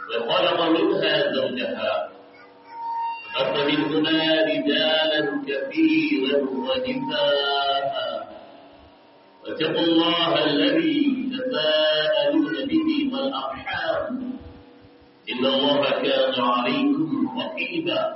وخلق منها زوجها وبث منهما رجالا كثيرا ونساء واتقوا الله الذي تساءلون به والأرحام إن الله كان عليكم رقيبا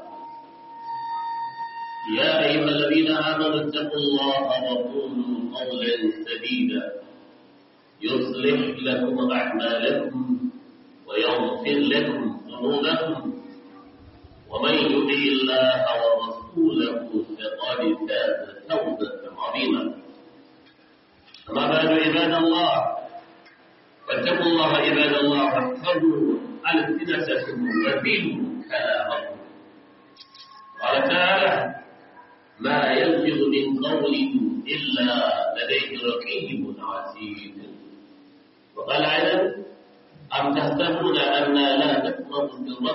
يا أيها الذين آمنوا اتقوا الله وقولوا قولا سديدا يصلح لكم أعمالكم ويغفر لكم ذنوبكم ومن يطع الله ورسوله فقد فاز فوزا عظيما أما بعد عباد الله فاتقوا الله عباد الله واحفظوا ألسنتكم وزنوا كلامكم قال تعالى ما يلفظ من قول إلا لديه رقيب عتيد وقال أيضا أم تحسبون أنا لا نسمع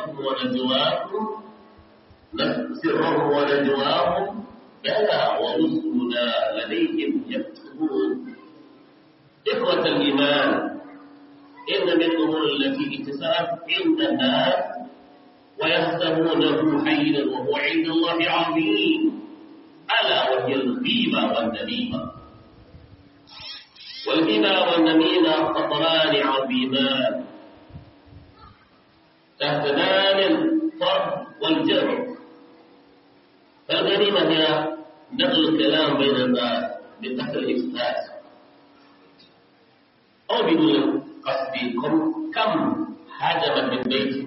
سرهم ونجواهم بلى ورسلنا لديهم يكتبون إخوة الإيمان إن من الأمور التي اتسعت عند الناس ويحسبونه حينا وهو عند الله عظيم ألا وهي الغيبة والنميمة والغيبة والنميمة خطران عظيمان تهتدان الفرد والجمع فالغنيمة هي نقل الكلام بين الناس بقصد الإفساد أو بدون قصد كم هاجمت من بيت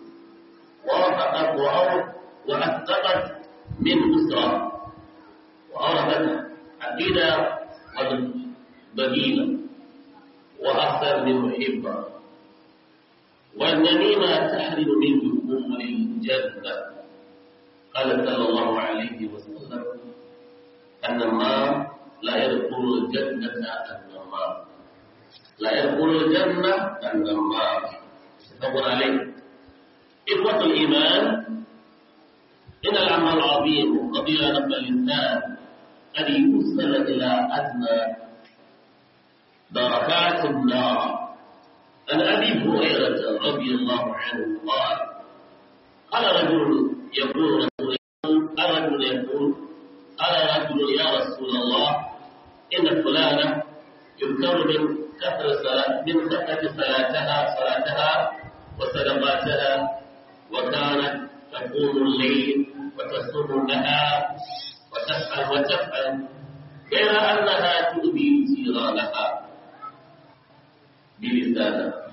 وأسقطت من أسرة وأوردت عقيدة والبديلة وأكثر من محبة والنميمة تحرم من دخول الجنة قال صلى الله عليه وسلم النمام لا يدخل الجنة النمام لا يدخل الجنة النمام تفضل عليه إخوة الإيمان إن العمل العظيم قضية نفع الإنسان أن يوصل إلى أدنى دركات النار عن أبي هريرة رضي الله عنه قال رجل يقول يا رسول الله إن فلانة يذكر من كثرة صلاتها وصدقاتها وكانت تقوم الليل وتصوم النهار وتفعل غير أنها تؤذي جيرانها بلسانها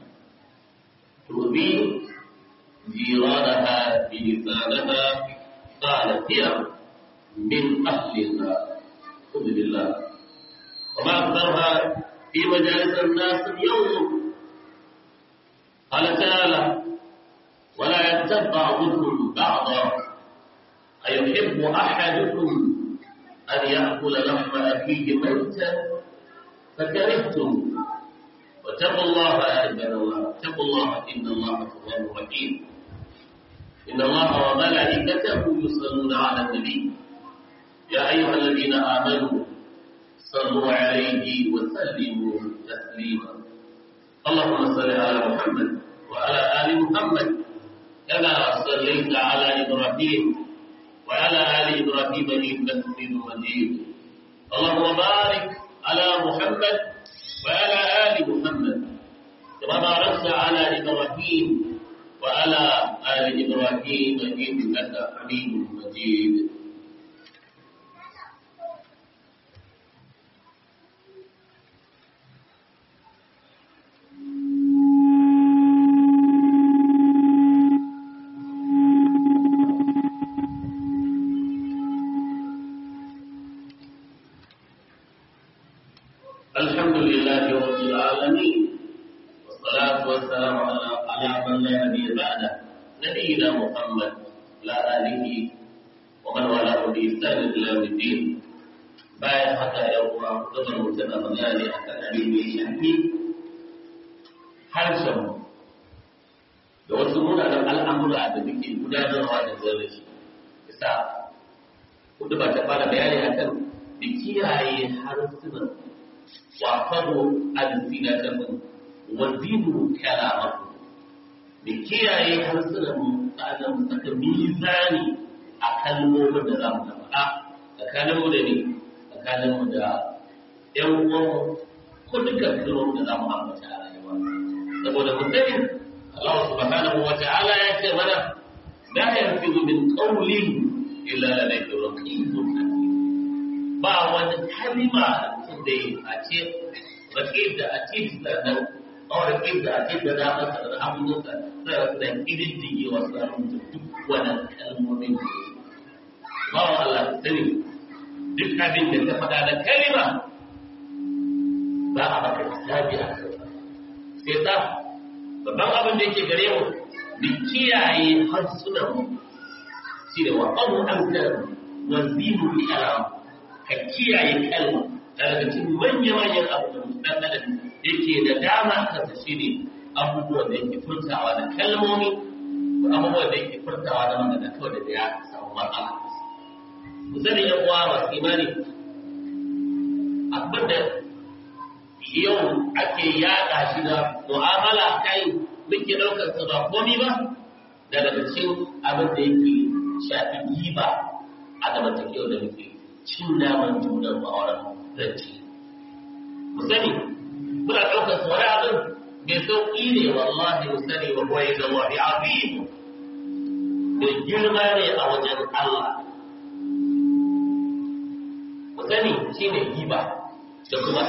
تؤذي جيرانها بلسانها قالت هي من أهل النار خذ بالله وما أكثرها في مجالس الناس اليوم قال تعالى ولا يغتب بعضكم بعضا أيحب أحدكم أن يأكل لحم أخيه ميتا فكرهتم واتقوا الله يا عباد الله اتقوا الله إن الله تواب رحيم إن الله وملائكته يصلون على النبي يا أيها الذين آمنوا صلوا عليه وسلموا تسليما اللهم صل على محمد وعلى آل محمد كما صليت على إبراهيم وعلى آل إبراهيم إنك حميد مجيد اللهم بارك على محمد وعلى آل محمد كما باركت على إبراهيم وعلى آل إبراهيم إنك حميد مجيد الحمد لله رب العالمين والصلاة والسلام على من لا نبي بعده نبينا محمد وعلى آله ومن والاه بإحسان إلى يوم الدين. bayan haka ‘yan uwa gabar mutum a magana ne a kan abin da ya shafi harshenmu da wasu munanan al'amura da muke gudanarwa da zarafi. Isa, kudu ba ta fara bayani a kan da kiyaye harsunan wa faru alzinatakum wa zinu kalamakum. da kiyaye harsunanmu sa'adar mu saka mizani a kalmomin da za mu faɗa tsakaninmu da ne tsakaninmu da ‘yan uwanmu ko dukkan kalmomin da za mu ambata a rayuwa saboda mu sani Allah subhanahu wa ta'ala ya ce mana la yanfidu min qawlin illa ladayhi raqibun atid ba wani kalima da ya ce raqib da atid sannan raqib da atid da dama da abubuwa sai da kididdige wasu duk wannan kalmomin ba wa Allah sani duk abin da ta faɗa da kalima za a baka hisabi a kansa sai ta babban abin da yake gare mu da kiyaye harsunan mu shi da waƙamu an kan wazimu bi alam ka kiyaye kalma daga cikin manya-manyan abubuwan ɗan adam yake da dama kansa shi ne abubuwan da yake furtawa da kalmomi abubuwan da yake furtawa da magana kawai da ya samu matsala ku sani yan uwa masu imani abin da yau ake yaɗa shi da mu'amala kai muke ɗaukar sa ba komi ba da daga cikin abin da yake shafi giba a zamantakewa da muke cin naman junan ma'auran zance mu sani muna ɗaukar sa wani abin mai sauƙi ne wallahi mu sani wa huwa inda Allahi azim mai girma ne a wajen Allah mu sani shine giba da kuma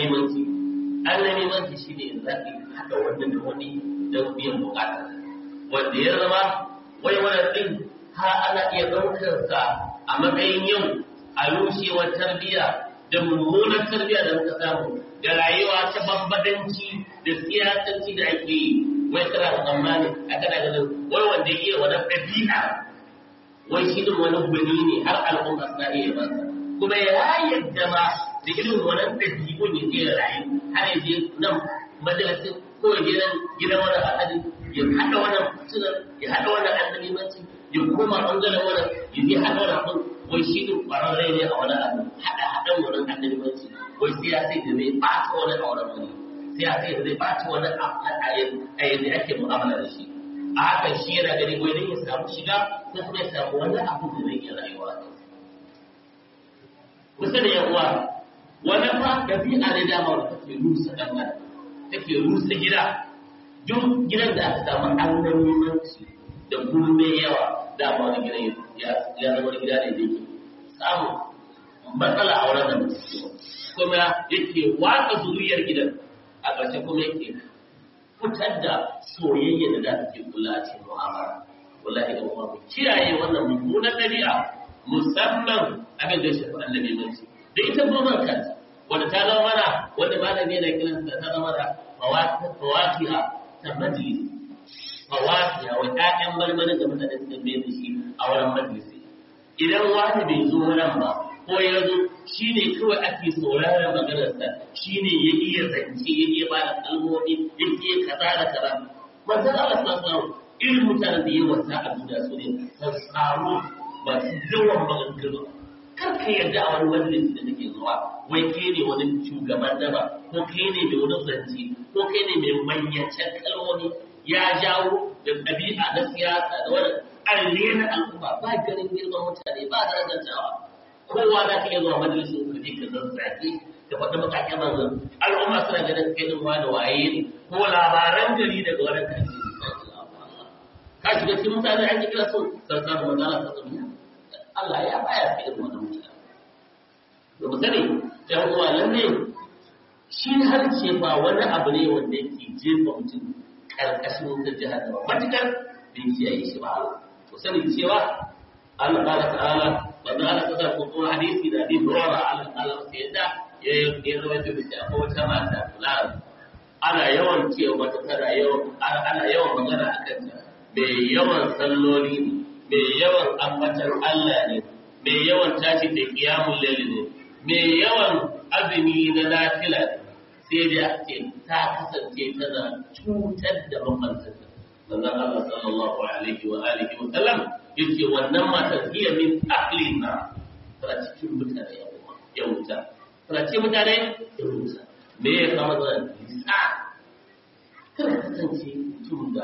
annabimanci shine in zaki haɗa wannan da wani don biyan bukatar wanda ya zama wai wannan din ha ana iya ɗaukar sa a matsayin yau a rushewar tarbiyya da mummunar tarbiyya da muka samu da rayuwa ta bambadanci da siyasanci da ake yi wai kana tsammani a kana ganin wai wanda ya iya wani ɗabi'a wai shi din wani gwani ne har al'umma suna iya masa kuma ya yadda ma da irin wani ɗabi'un ya je rayu har ya je nan majalisin ko gidan wani al'adun ya haɗa wannan sunan ya haɗa wannan annabimanci ya koma ɓangaren wannan ya je haɗa wannan abin wai shi din ƙwararre ne a wani abu haɗan wannan annabimanci wai siyasai da zai ɓata wani a wani wani siyasai da zai ɓata wani a yadda ake mu'amala da shi a haka shi yana gani wai don ya samu shiga ko kuma ya samu wani abu da zai iya rayuwa a kansa. Kusa da yan uwa wani fa ɗabi'a da dama da take rusa ɗan adam take rusa gida duk gidan da aka samu annabimanci da gurbe yawa dama wani gidan ya zama wani gida ne da yake samun matsala a wurin da mutum kuma yake watsa zuriyar gidan a ƙarshe kuma yake fitar da soyayya da za ta ke kula a cikin mu'amala wallahi da kuma kiyaye wannan mummunan ɗabi'a musamman abin da ya shafi annabimanci da ita goma kanta wanda ta zama mana wanda malami yana kiransa ta zama da fawatiha ta majalisi fawatiha wa ƴaƴan marmarin da mutane suka bai da shi a wurin majalisi idan wani bai zo nan ba ko ya zo shi ne kawai ake sauraron maganarsa shi ne ya iya zance ya iya ba da kalmomi ya iya kaza da kaza manzon Allah sallallahu irin mutanen da ya wasa a duniya su ne sassaru masu yawan maganganu kar ka yarda a wani majalisi da nake zuwa wai kai ne wani shugaban daba ko kai ne mai wani zance ko kai ne mai manyancen kalmomi ya jawo da ɗabi'a na siyasa da wani arne na al'umma ba ganin girman mutane ba da rajantawa kowa za ka iya zuwa majalisun ka je ka zazzage ka faɗi makaƙen manzan al'umma suna ganin kai ɗin wani waye ne ko labaran gari daga wani kaji ka shiga cikin mutane an yi kira sun sassan manzana sassan Allah ya baya fi irin wani mutane da mu sani ɗan uwa lalle shi harshe ba wani abu ne wanda yake jefa mutum ƙarƙashin wutar jihar da matuƙar bai kiyaye shi ba ku sani cewa Allah ta'ala wanda ana kasar kuma hadisi da bi dora Allah sai da ya rawaito da shi akwai wata mata fulani ana yawan cewa mata tana ana yawan magana akan ta mai yawan salloli ne mai yawan ambatar Allah ne mai yawan tashi da qiyamul layl ne mai yawan azumi na nafila sai da ce ta kasance tana cutar da mamancinta manzon Allah sallallahu alaihi wa alihi wa sallam yace wannan matar hiya min ahlina tana cikin mutane ya wuta tana cikin mutane ya wuta me ya kama da nisa kana kasance mutum da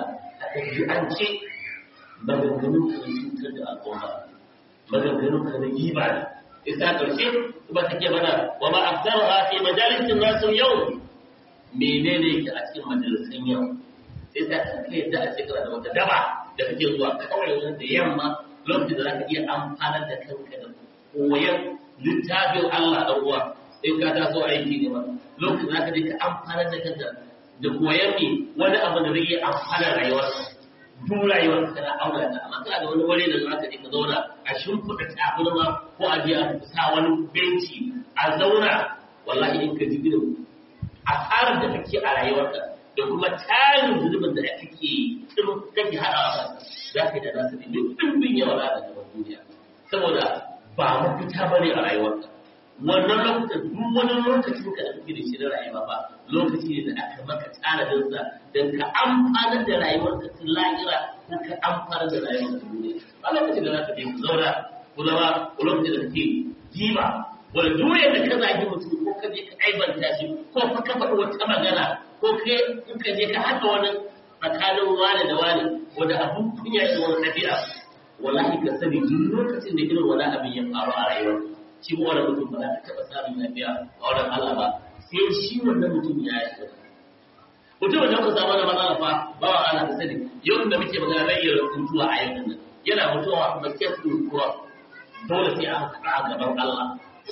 ɗabi'ance maganganun ka da cutar da al'umma maganganun ka da giba ne isa ƙarshe kuma take mana wa ma afdaruha fi majalisin nasu yau menene yake a cikin majalisin yau sai ta kai yadda a cikin da wata daba da kake zuwa kawai wanda yamma lokacin da zaka iya amfanar da kanka da koyon littafin Allah dan uwa sai ka taso aiki ne ma lokacin da zaka je ka amfanar da kanka da koyon ne wani abu da zai iya amfanar rayuwarka duk rayuwarka kana aure ta amma kana da wani wuri da zaka je ka zauna a shimfiɗa tabarma ko a je a sa wani benci a zauna wallahi in ka ji gidan asarar da kake a rayuwarka da kuma tarin zunubin da kake haɗawa za ka yi da nasu ne duk ɗimbin yawa za ka gaba duniya saboda ba mafita ba ne a rayuwarka wannan lokacin duk wani lokacin ka da kake da shi na rayuwa ba lokaci ne da aka maka tsaradinsa don ka amfanar da rayuwarka ta lahira ko ka amfanar da rayuwarka ta duniya ba lokacin da za ka je ku zauna ko zama ko lokacin da kake jiba wani duniya da ka zagi mutum ko ka je ka aibanta shi ko ka faɗi wata magana ko in ka je ka haɗa wani tsakanin wani da wani wanda abun kunya shi wani ɗabi'a wallahi ka sani duk lokacin da irin wani abin ya faru a rayuwar shi ko wani mutum ba za ka taɓa samun lafiya a wurin Allah ba sai shi wannan mutum ya yi mutum da ka samu da matsala fa ba wa Allah ka sani yau da muke magana zai iya mutuwa a yau nan yana mutuwa kuma sai kuwa dole sai an faɗa a gaban Allah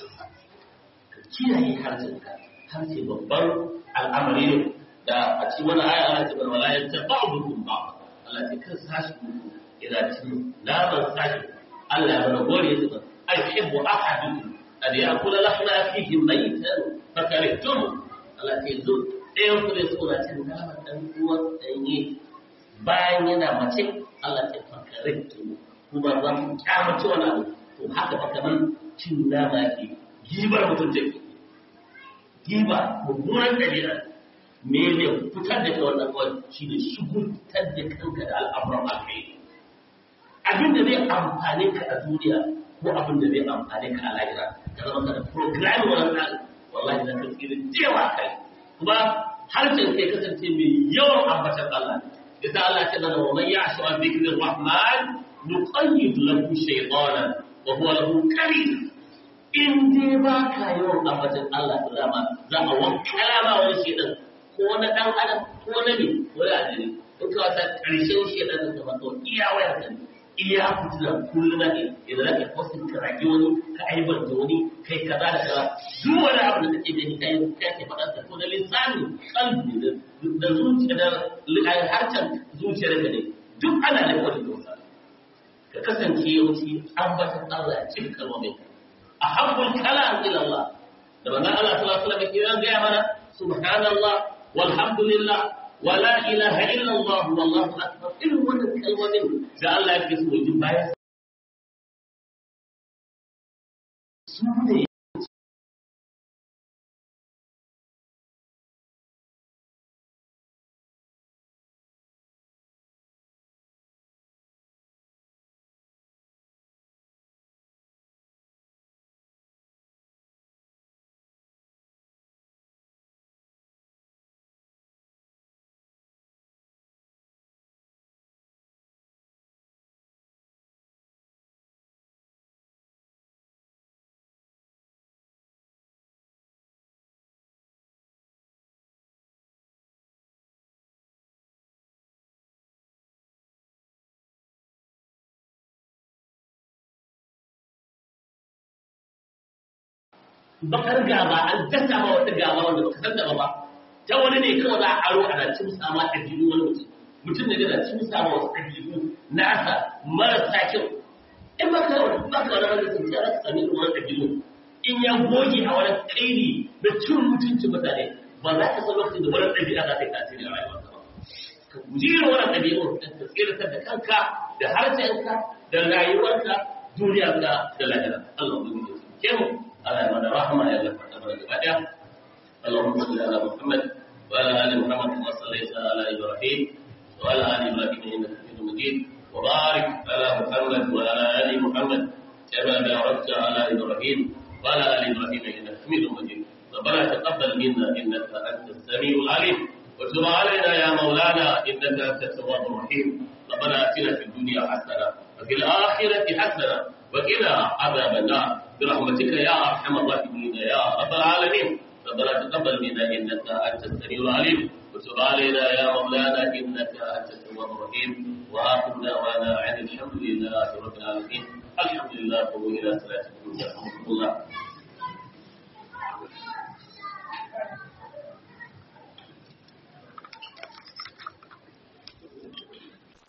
ka kiyaye harshenka harshe babban al'amari ne da a ci wani aya ana ce bar wala yanta ba'dukum ba Allah ce kan sashi ina cin naman sashi Allah ya bada gore ya ce ayhibbu ahadukum an ya'kula lahma akhihi maytan fakarihtum Allah ce zo ɗayan ku ne suna cin naman dan uwan danye bayan yana mace Allah ce fakarihtum kuma za ku kyamace wani abu to haka fa kaman cin nama ke gibar mutum take giba mummunan ɗabi'a me ne fitar da wannan kawai shi ne shugurtar da kanka da al'amuran alkhairi abin da zai amfane ka a duniya ko abin da zai amfane ka a lahira ka zama ka da program wannan wallahi za ka tsira jewa kai kuma harshen kai kasance mai yawan ambatan Allah yasa Allah ya ce wa man ya'shu an dhikri rahman nuqayyid lahu shaytanan wa huwa lahu qarin in dai ba ka yawan ambatan Allah da zama za a wankala ma wani shedan ko na dan adam ko na ne ko ya ne in ka wata karshen shedan da ba to iya wayar ka iya fitina kullum ne idan zaka fosin ka rage wani ka aibanta wani kai kaza da kaza duk wani abu da kake gani kai kake faɗa ta ko da lisani kalbi da zuciya da harcen zuciyar ka ne duk ana da wani dosa ka kasance yawanci ambatan Allah ya cika kalmomin ahabbul kalam ila Allah da manzon Allah sallallahu alaihi wasallam ya mana subhanallah walhamdulillah wala ilaha illa Allah wallahu akbar irin wannan kalmomin da Allah yake so yi bayan su ne bakar gaba an dasa ma wata gaba wanda baka san da ba ta wani ne kawai za a aro ana cin sama ɗabi'u wani mutum ne da cin sama wasu ɗabi'u nasa marasa kyau in baka wani wanda sun ce za ka sami wani ɗabi'u in ya goge a wani kairi da cin mutuncin mutane ba za ka san lokacin da wani ɗabi'a za ta yi tasiri a rayuwarka ba ka guji irin wani ɗabi'u da ka tsiratar da kanka da harshenka da rayuwarka duniyarka da lahira Allah ya ke mu على من رحمه يا الله اللهم صل على محمد وعلى ال محمد كما صليت على ابراهيم وعلى ال ابراهيم انك حميد مجيد وبارك على محمد وعلى ال محمد كما باركت على ابراهيم وعلى ال ابراهيم انك حميد مجيد ربنا تقبل منا انك انت السميع العليم وتب علينا يا مولانا انك انت التواب الرحيم ربنا آتنا في الدنيا حسنة وفي الآخرة حسنة وقنا عذاب النار برحمتك يا أرحم الراحمين يا رب العالمين. ربنا تقبل منا إنك أنت السميع العليم وتب علينا يا مولانا إنك أنت التواب الرحيم. وآخر دعوانا عن الحمد لله رب العالمين. الحمد لله. قوموا إلى صلاتكم يرحمكم الله.